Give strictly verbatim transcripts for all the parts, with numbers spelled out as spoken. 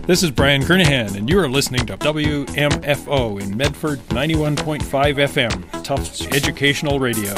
This is Brian Kernahan, and you are listening to W M F O in Medford, ninety-one point five F M, Tufts Educational Radio.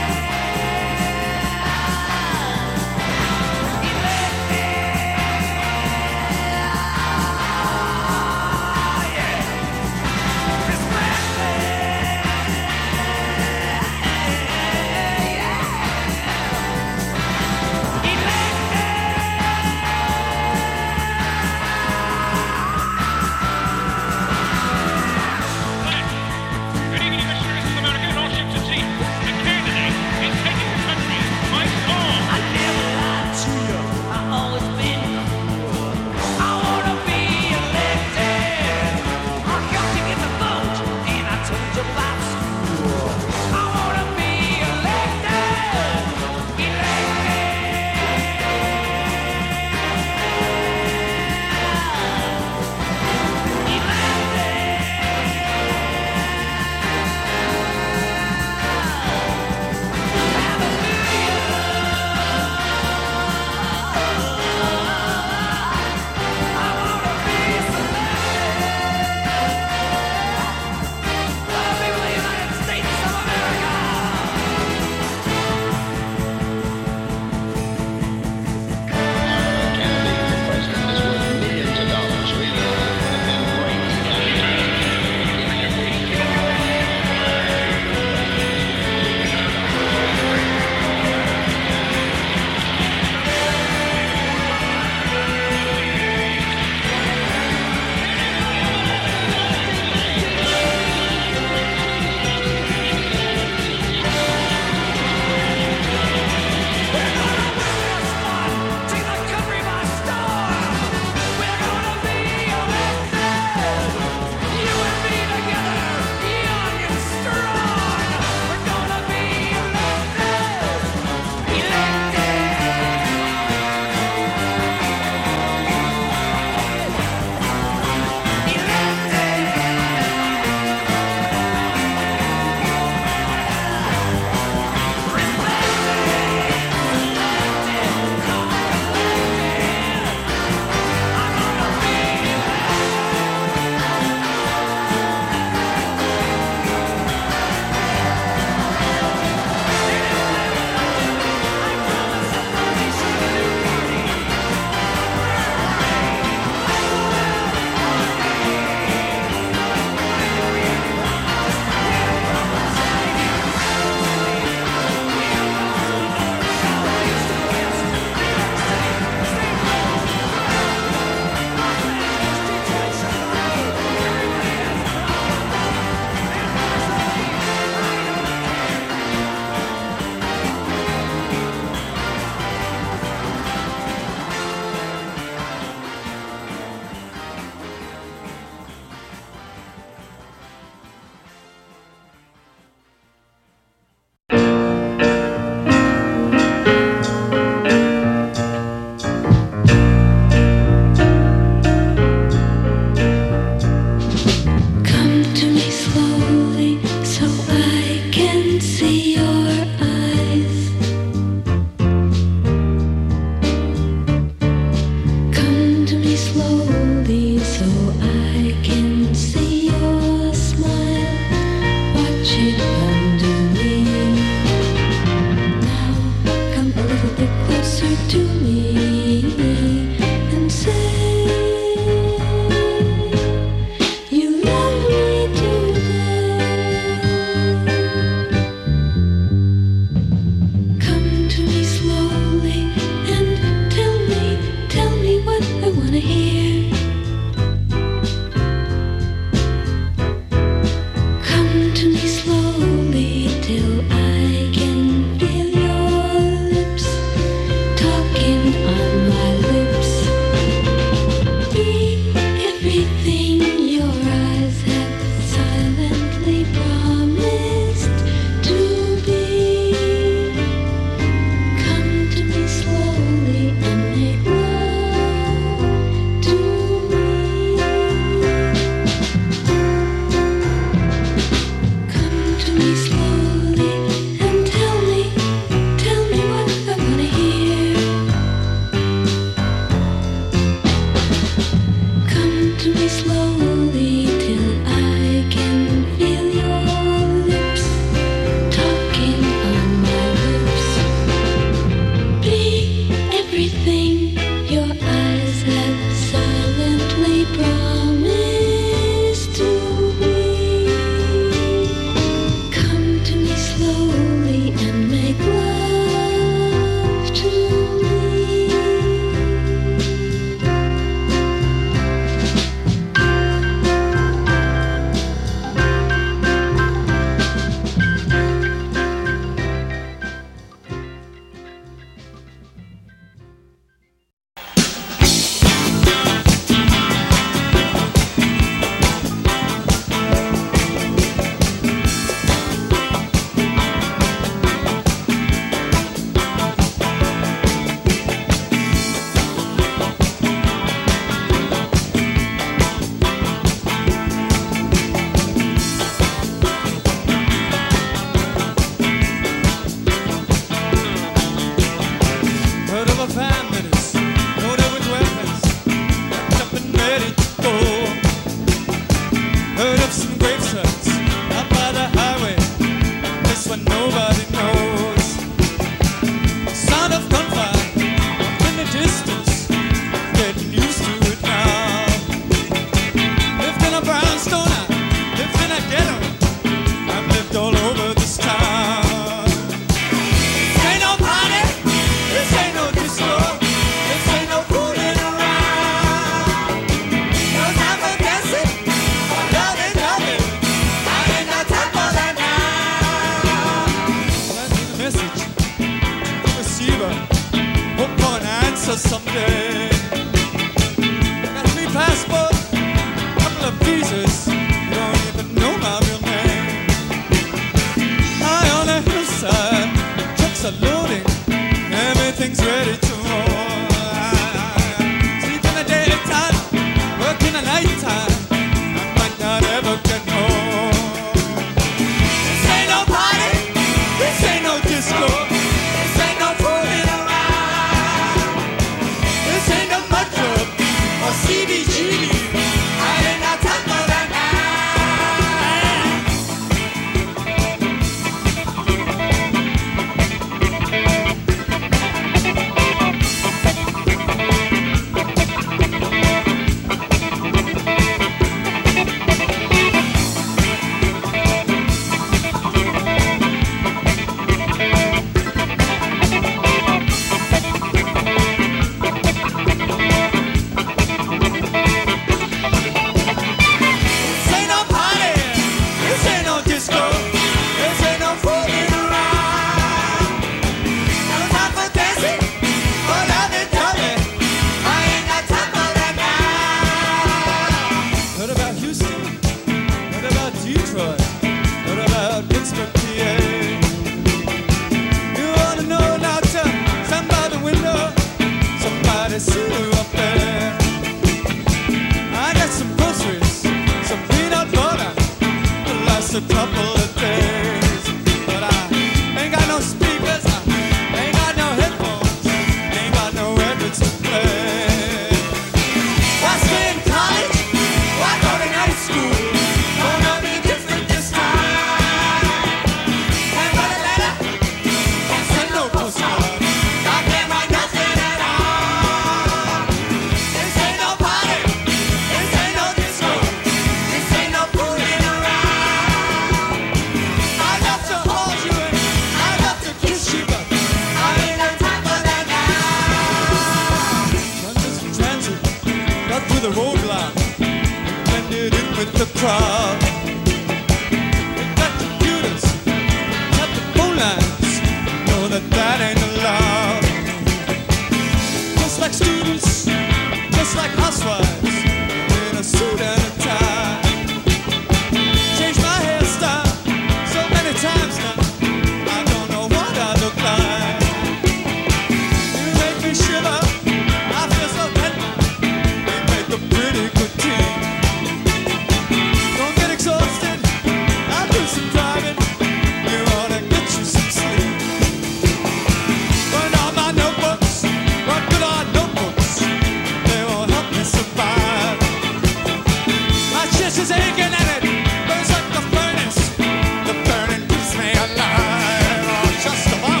crowd. We've got computers, got the phone lines, know that that ain't allowed. Just like students, just like housewives, in a suit and a tie. Changed my hairstyle so many times now, I don't know what I look like. You make me shiver, I feel so tender. We make a pretty good team. Don't get exhausted, I'll do some driving. You ought to get you some sleep. Burn all my notebooks, run good on notebooks. They won't help me survive. My chest is aching and it burns like the furnace. The burning keeps me alive. Oh, just about.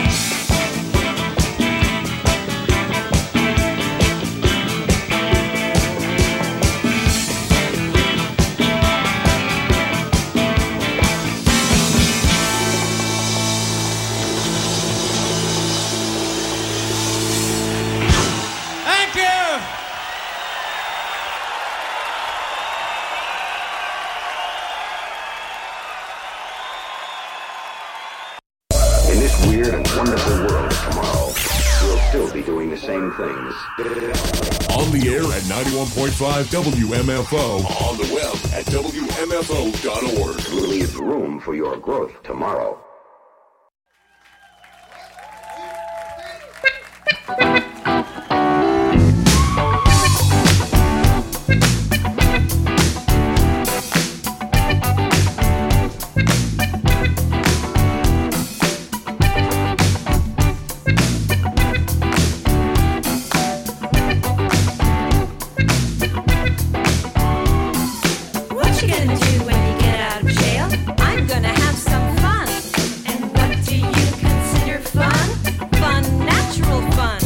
Thank you. In this weird and wonderful world tomorrow, we'll still be doing the same things. On the air at ninety-one point five W M F O. On the web at W M F O dot org. We'll leave room for your growth tomorrow. What you gonna do when you get out of jail? I'm gonna have some fun. And what do you consider fun? Fun, natural fun.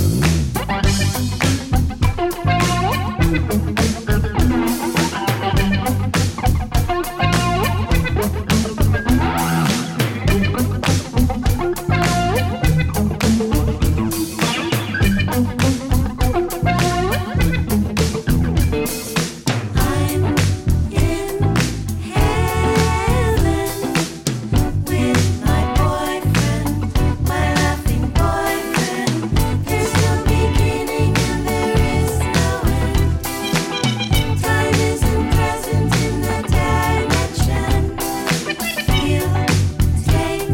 I'm in heaven with my boyfriend, my laughing boyfriend. There's no beginning and there is no end. Time isn't present in the dimension. Feel, take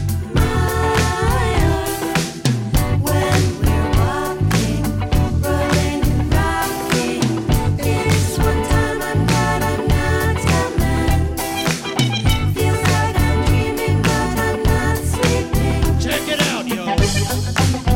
my arm when we're walking, rolling and rocking. This one time I'm glad I'm not a man. Feels like I'm dreaming, but I'm not sleeping. Check it out, yo.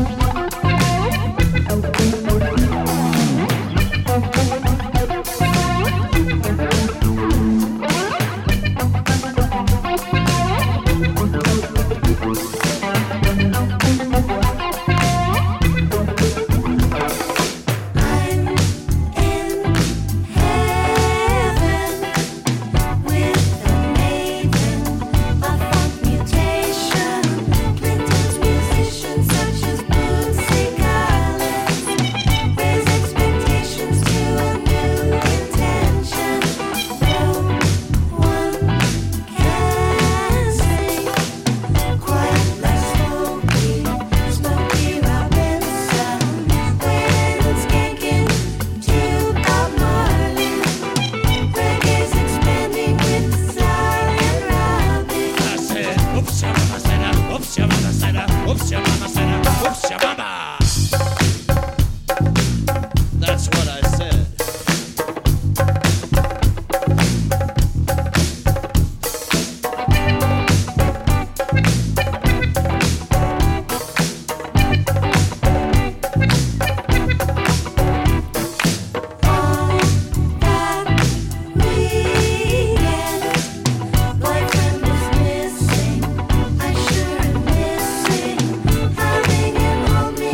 I'm in heaven with a maiden of funk mutation. Clinton's musicians such as Bootsy Collins raise expectations to a new intention. No one can sing quite like Smokey, Smokey Robinson. When it's skanking to Bob Marley, reggae's expanding with Sly and Robbie. I said, oops, your mama said, uh, oops, your mama said, uh, oops, your mama said, uh, oops, your mama. That's what I said. On that weekend, boyfriend was missing. I sure am missing having him hold me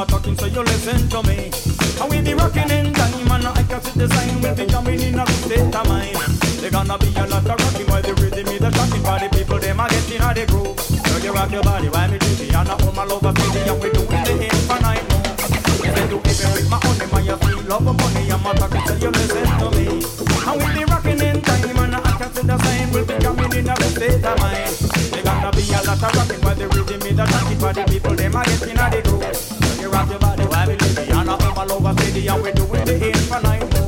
a talking, so you listen to me. And we be rocking in time, and I can see the sign. We'll be jumping in a good state of mind. There's gonna be a lot of rocking while the rhythm is the shocking. For the people, them are getting out the groove. So you rock your body while me do the and I hold my love of city, and we doing the infinite move. Yes, I do even with my honey, my you feel love of money. I'm a talking, so you listen to me. And we be rocking in time, and I can see the sign. We'll be jumping in a good state of mind. There's gonna be a lot of rocking while the rhythm is the shocking. For the people, them are getting out the groove. So you rock your body while we do the and I hold my love of city, and we doing the infinite move.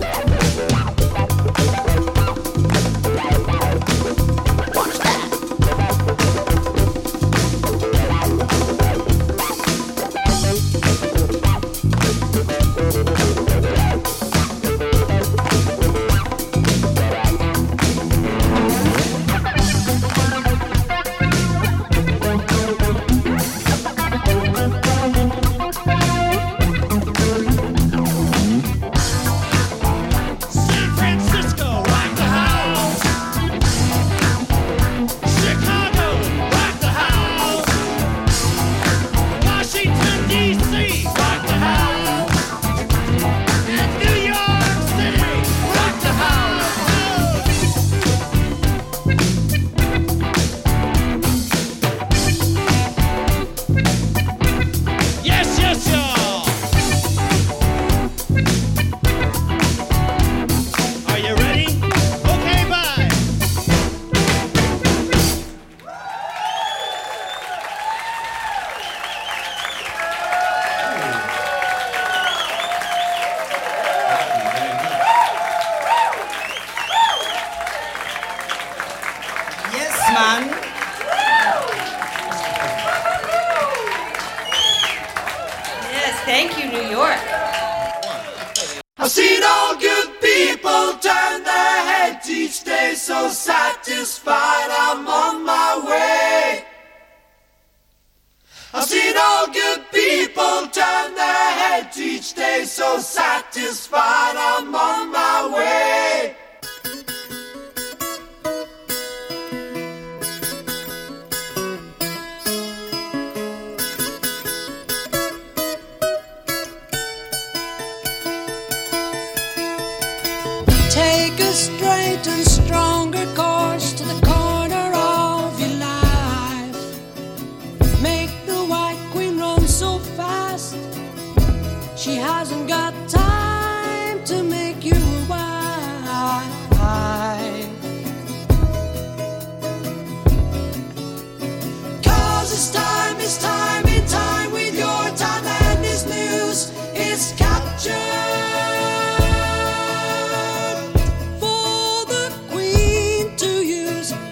For the queen to use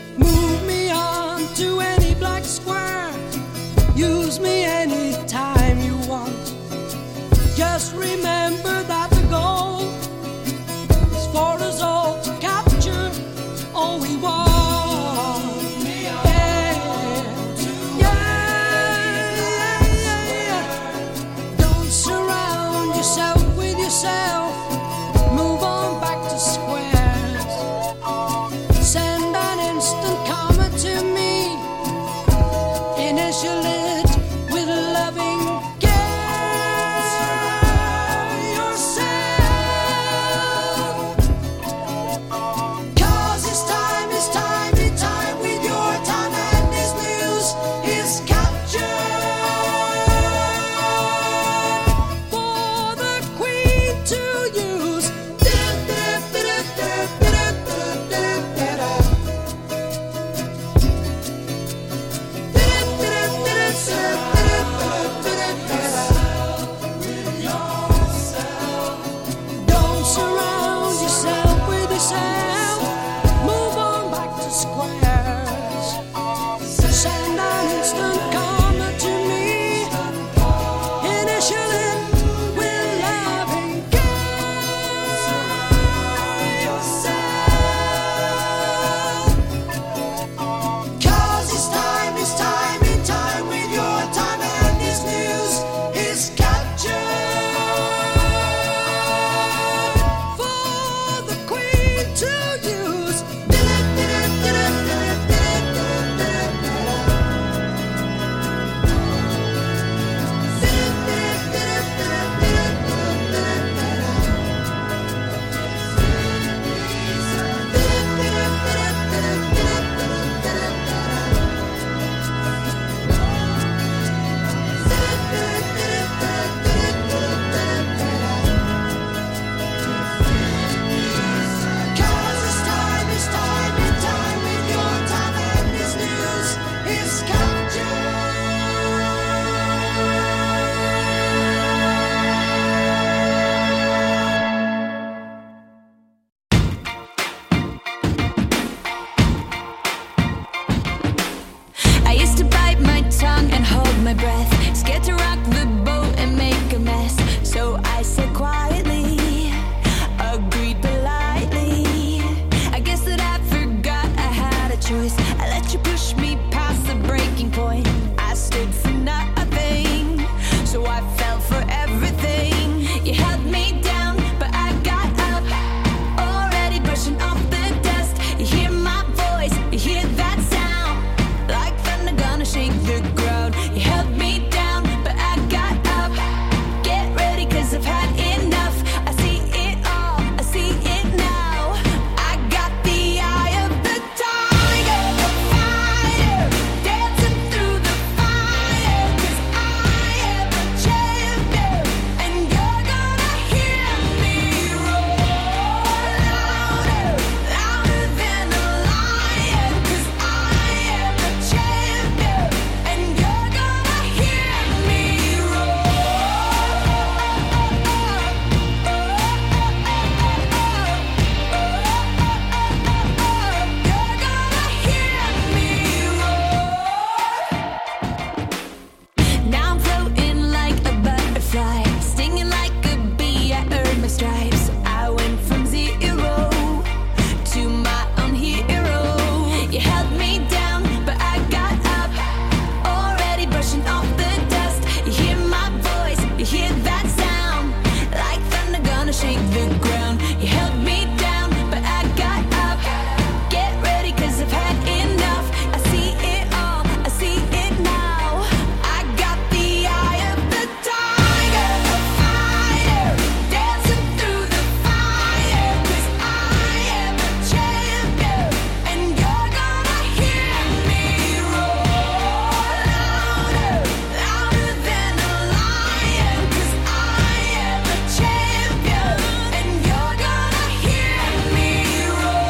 shake the ground. You held me down, but I got up. Get ready, cause I've had enough. I see it all, I see it now. I got the eye of the tiger, a fighter, dancing through the fire. Cause I am a champion, and you're gonna hear me roar louder, louder than a lion. Cause I am a champion, and you're gonna hear me roar.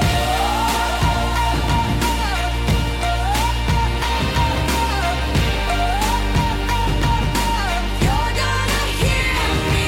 You're gonna hear me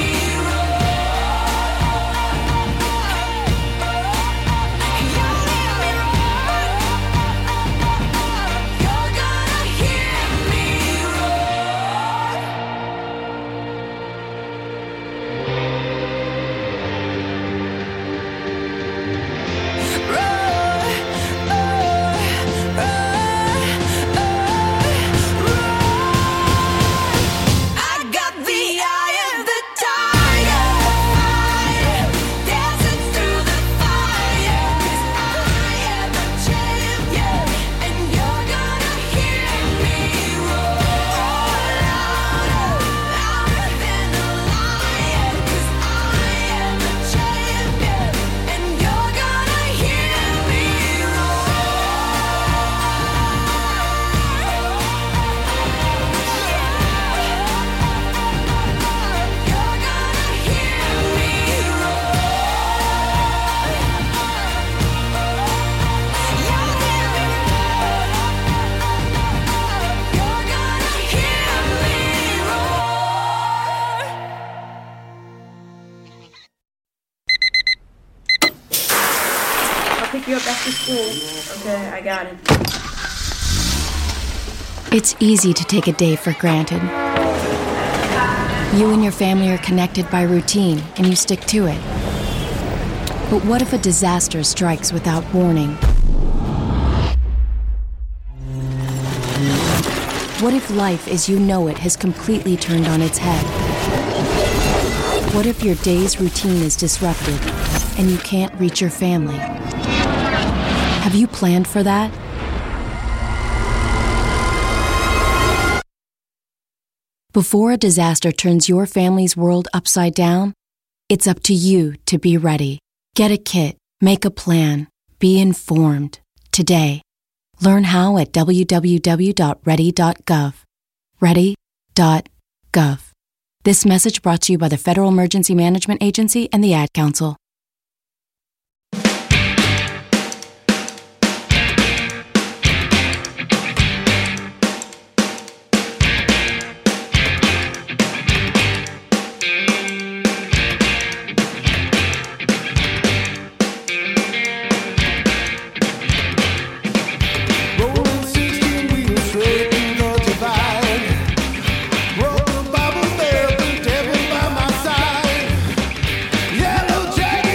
I got the eye of the tiger, fighter, dancing through the fire. Cause I am a champion, and you're gonna hear me roar louder, louder than a lion. Cause I am a champion, and you're gonna hear me You're gonna hear me You're gonna hear me roar. I'll pick you up after school. Okay, I got it. It's easy to take a day for granted. You and your family are connected by routine, and you stick to it. But what if a disaster strikes without warning? What if life as you know it has completely turned on its head? What if your day's routine is disrupted and you can't reach your family? Have you planned for that? Before a disaster turns your family's world upside down, it's up to you to be ready. Get a kit, make a plan, be informed. Today. Learn how at w w w dot ready dot gov. ready dot gov. This message brought to you by the Federal Emergency Management Agency and the Ad Council. Rolling sixteen wheels straight through the divide. Broke the Bible belt and devil by my side. Yellow Jack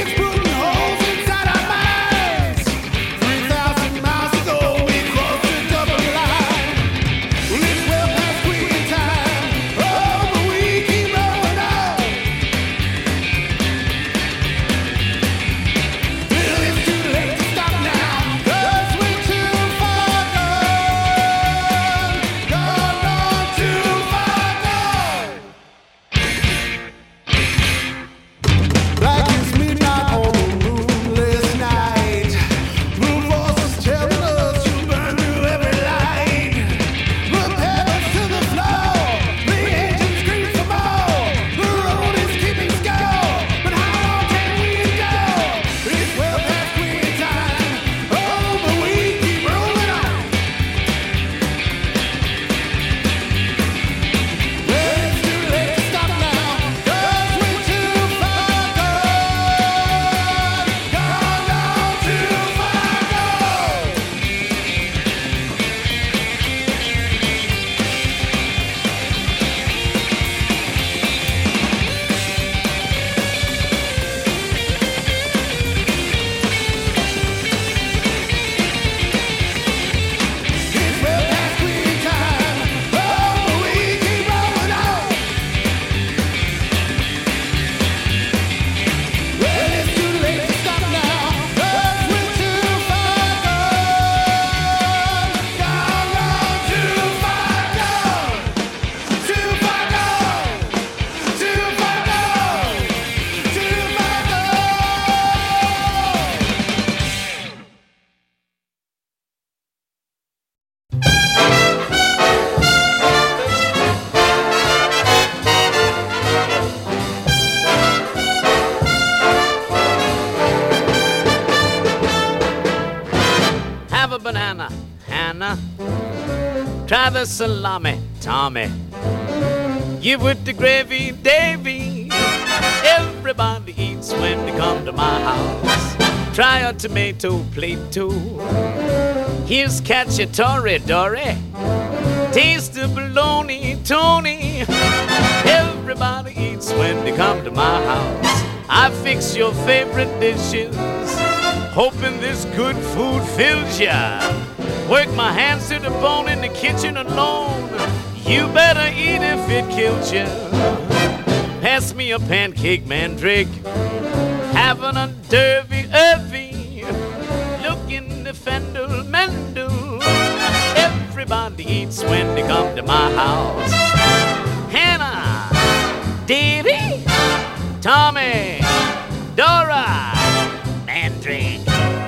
Try the salami, Tommy. Give with the gravy, Davy. Everybody eats when they come to my house. Try a tomato plate too. Here's cacciatore, Dory. Taste the bologna, Tony. Everybody eats when they come to my house. I fix your favorite dishes, hoping this good food fills ya. Work my hands to the bone in the kitchen alone. You better eat if it kills ya. Pass me a pancake, mandrake. Having a derby, earthy. Looking the fendel, mendel. Everybody eats when they come to my house. Hannah, Davy, Tommy, Dora, Mandrake.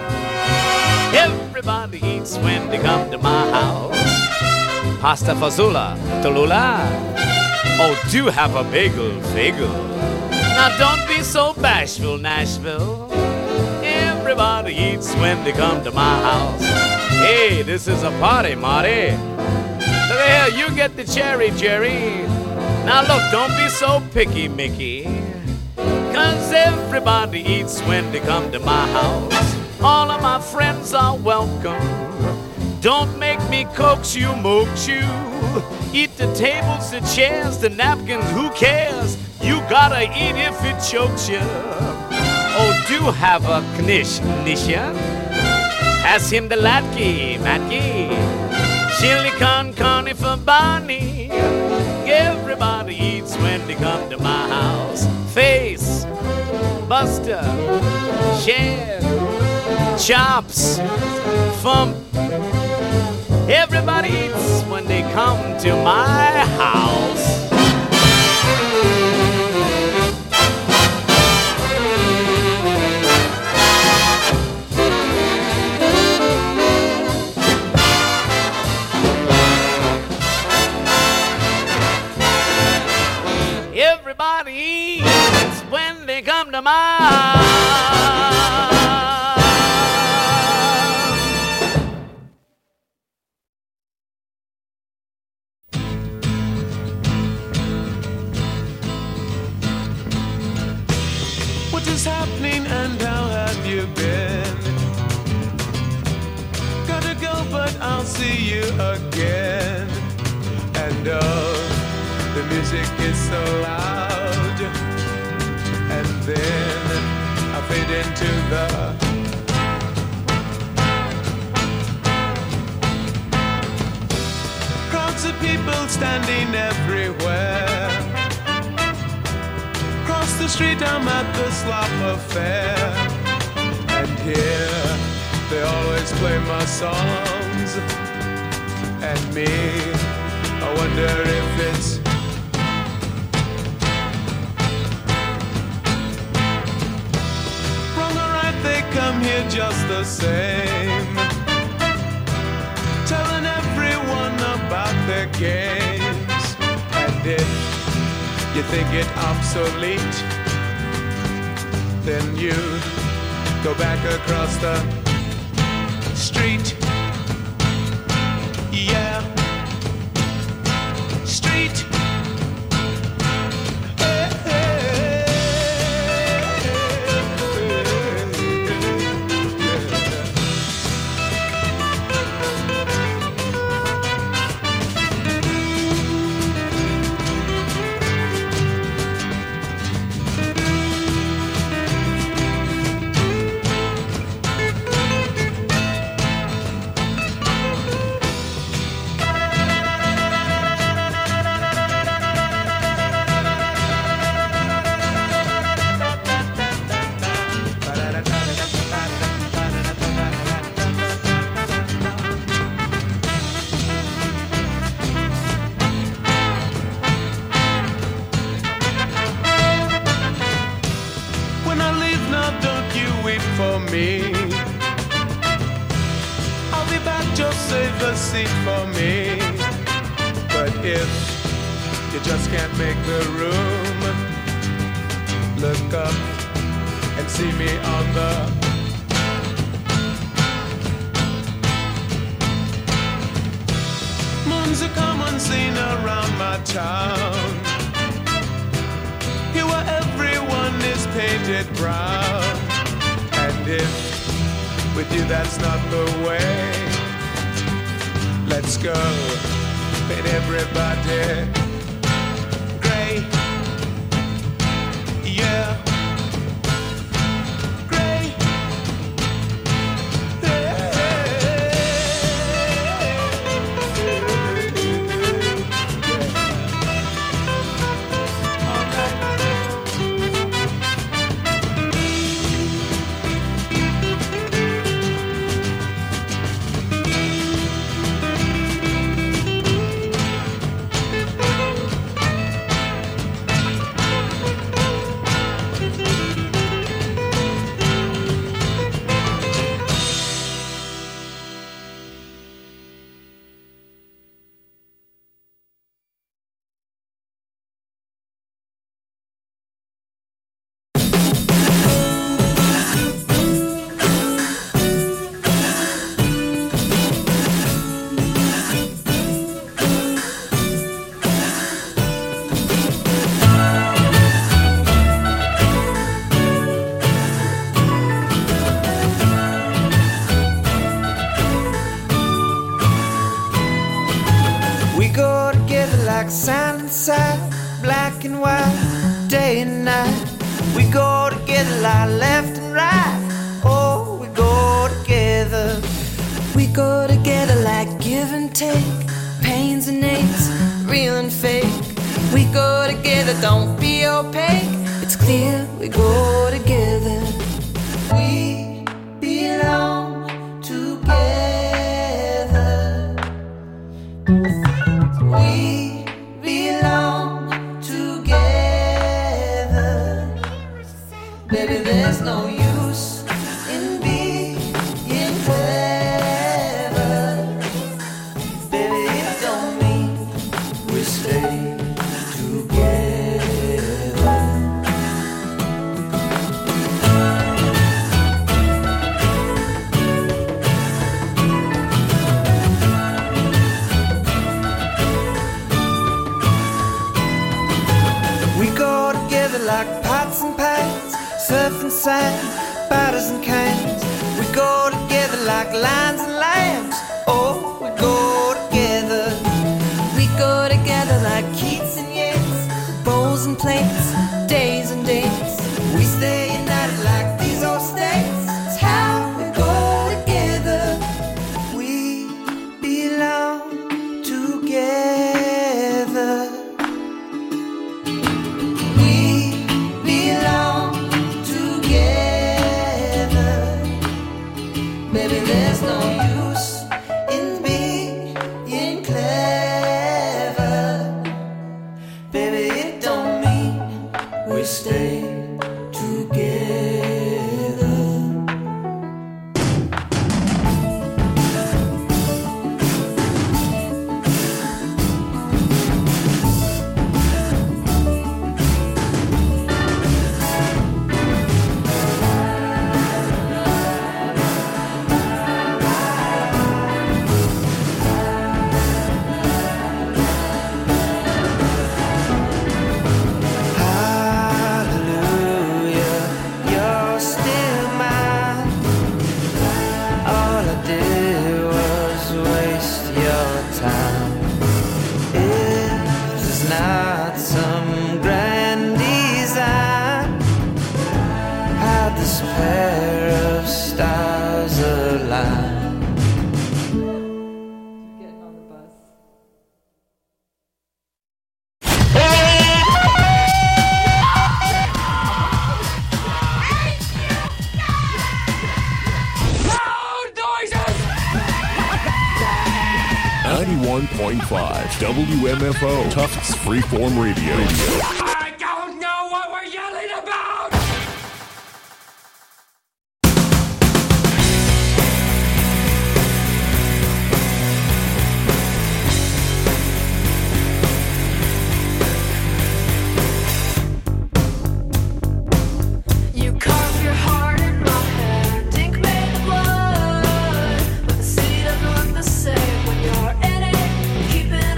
Everybody eats when they come to my house. Pasta fazola, Tallulah. Oh, do have a bagel, bagel. Now don't be so bashful, Nashville. Everybody eats when they come to my house. Hey, this is a party, Marty. Look here, you get the cherry, Jerry. Now look, don't be so picky, Mickey. Cause everybody eats when they come to my house. All of my friends are welcome. Don't make me coax you, moax you. Eat the tables, the chairs, the napkins, who cares? You gotta eat if it chokes you. Oh, do have a knish, Nisha. Pass him the latke, matke. Chili con carne for Barney. Everybody eats when they come to my house. Face, Buster, Share, Chops, Fump. Everybody eats when they come to my house. Everybody eats when they come to my house. What is happening and how have you been? Gotta go, but I'll see you again. And oh, the music is so loud. And then I fade into the crowds of people standing everywhere. Across the street I'm at the slop affair. And here they always play my songs. And me, I wonder if it's wrong or right. They come here just the same, telling everyone about their games. And if you think it obsolete, then you go back across the street. Yeah, street. Hey, hey, when I leave now, don't you wait for me. I'll be back, just save a seat for me. But if you just can't make the room, look up and see me on the moon things that come unseen around my town. Here where everyone is painted brown. And if with you that's not the way, let's go, paint everybody gray. Yeah. Sand and side, black and white, day and night. We go together like left and right. Oh, we go together. We go together like give and take, pains and aches, real and fake. We go together, don't be opaque. It's clear we go together. We belong together. We belong together. Baby, there's no use in being clever. Baby, it don't mean we stay together. We go together like pots and pans, surf and sand, batters and cans. We go together like lions and lambs. Oh, we go together. We go together like Keats and Yeats, bowls and plates, days and dates. We stay united like these old states. It's how we go together. We belong together. We belong together. Baby, there's no use in being clever. Baby, it don't mean we stay together. Hallelujah, you're still mine. All I did was waste your time. It is not some grand design. Had this pair of stars align. ninety-one point five W M F O Tufts Freeform Radio. I don't know what we're yelling about! You carve your heart in my hand, ink made blood. But the city doesn't look the same when you're in it, keeping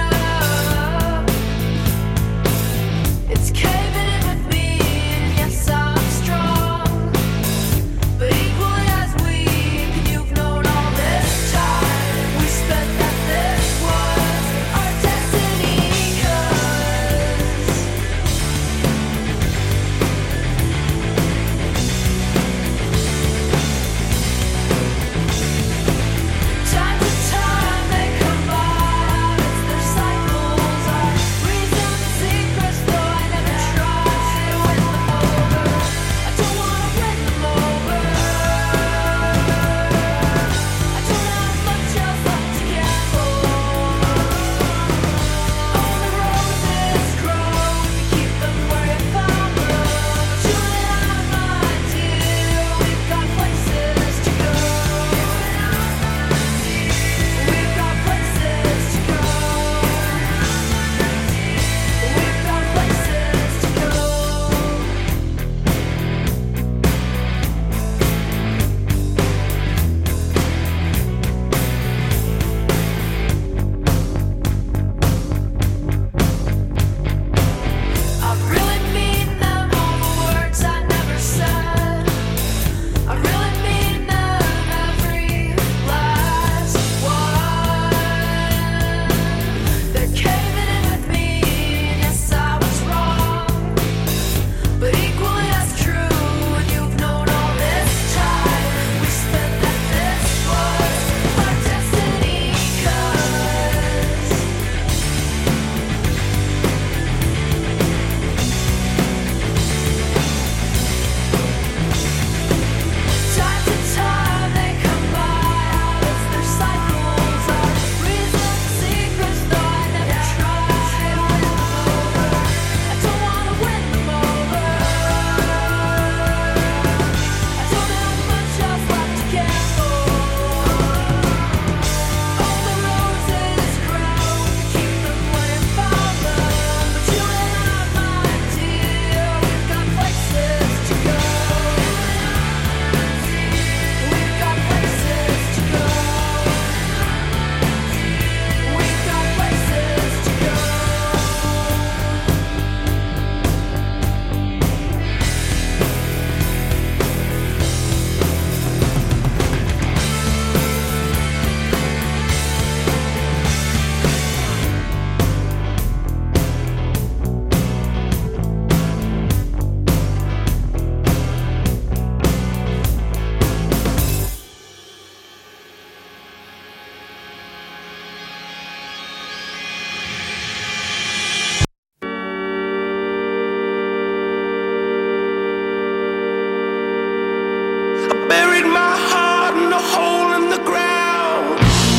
buried my heart in a hole in the ground.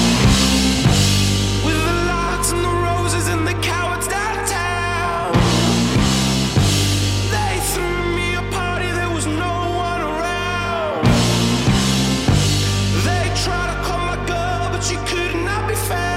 With the lights and the roses and the cowards downtown. They threw me a party, there was no one around. They tried to call my girl, but she could not be found.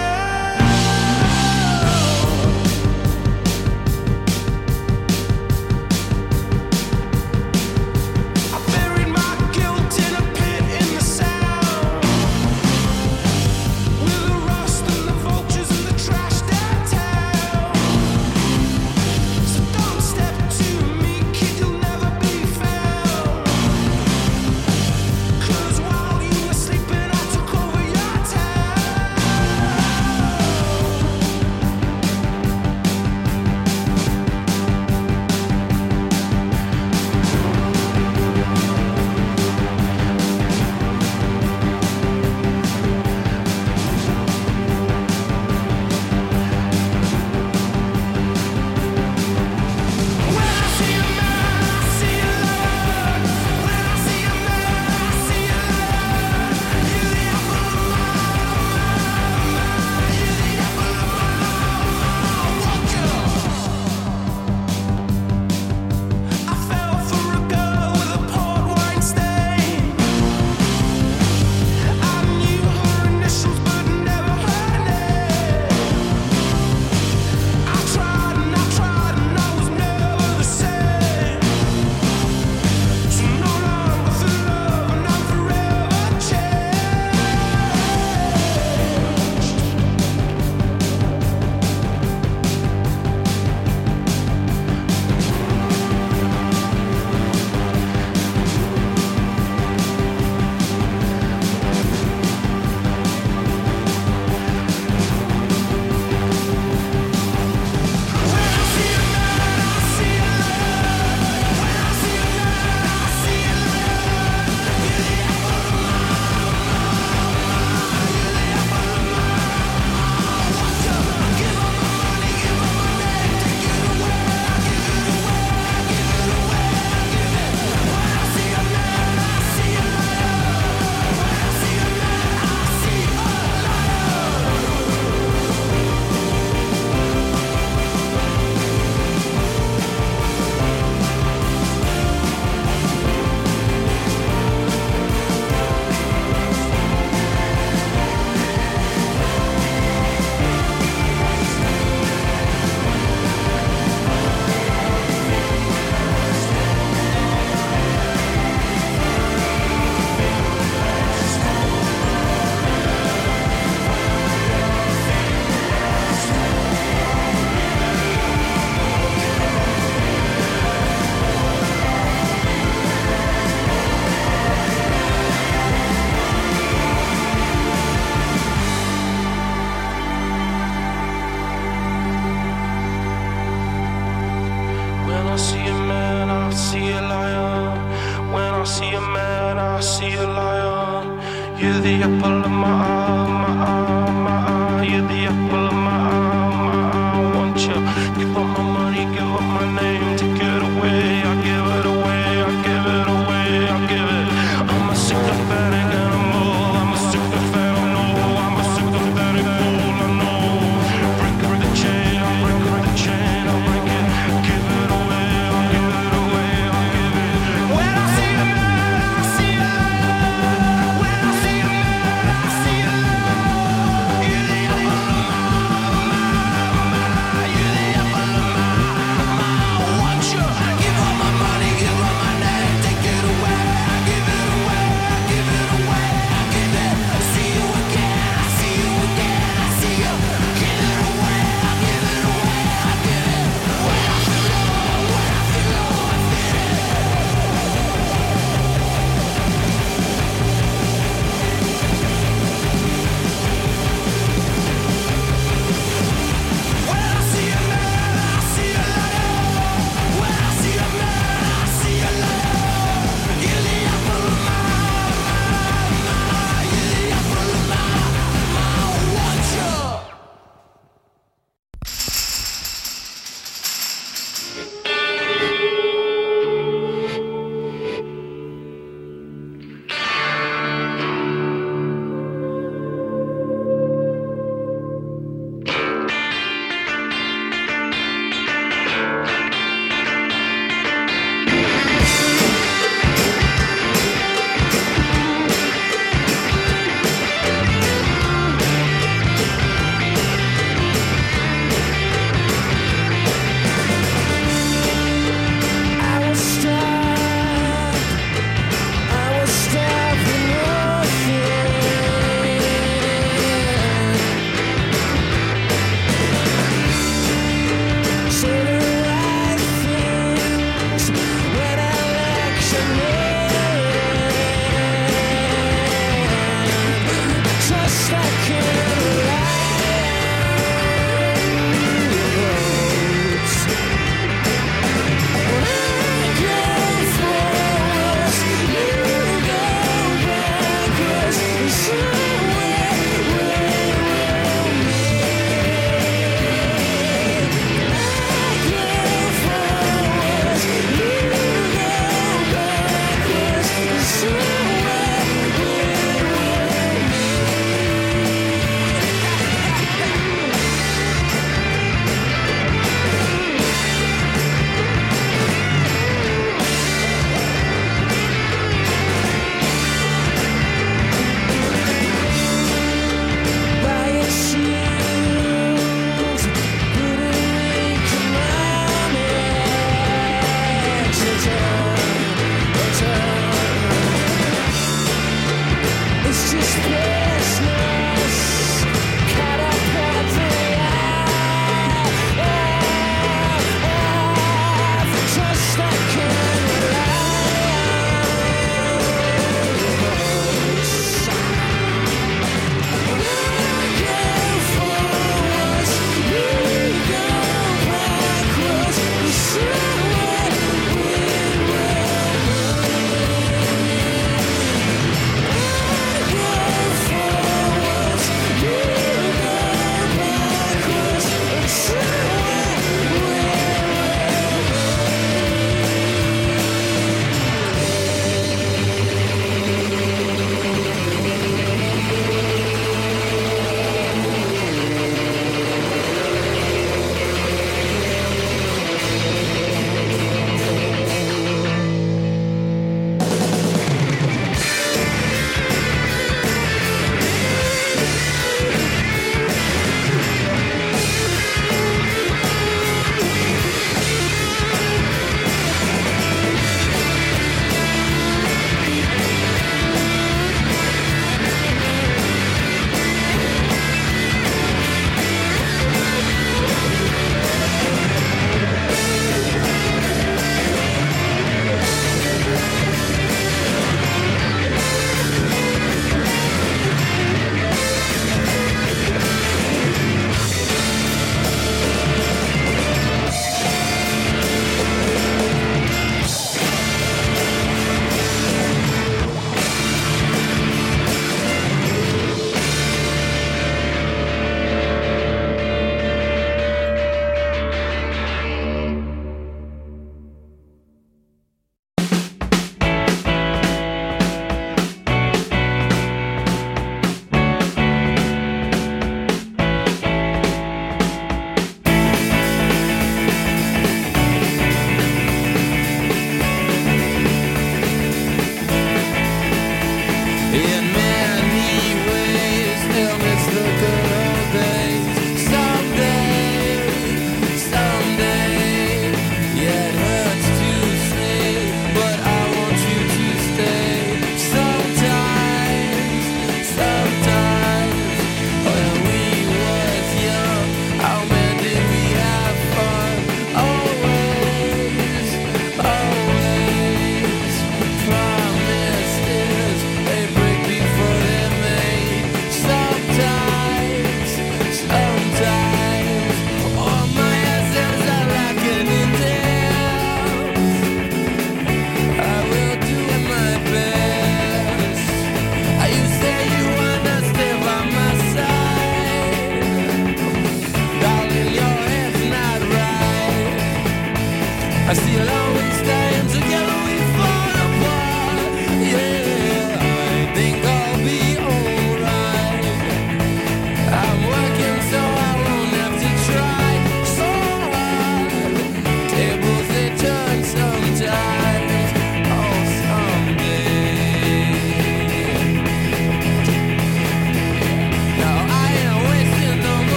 You're the apple of my eye.